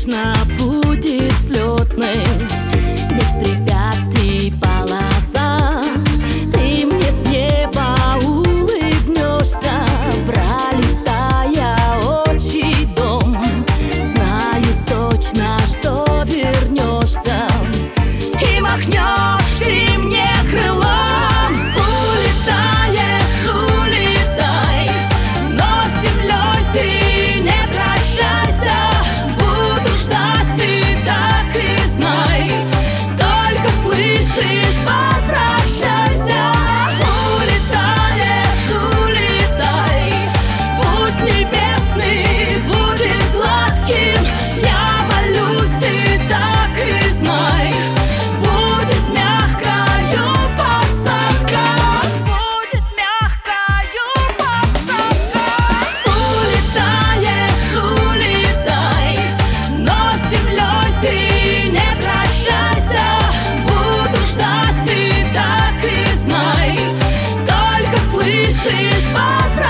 точно будет взлетной. Без препятствий полоса, ты мне с неба улыбнешься, пролетая отчий дом. Знаю точно, что вернешься и махнешь ты мне крылом. Улетаешь, улетай, но с землей ты не прощайся. Буду ждать, ты так и знай, только слышишь, возвращайся. Улетаешь, улетай, путь небесный будет гладким. Я молюсь, ты так и знай, будет мягкою посадка. Будет мягкою посадка. Улетаешь, улетай, но с землей ты не прощайся. Буду ждать, ты так и знай, только слышишь, возвращайся.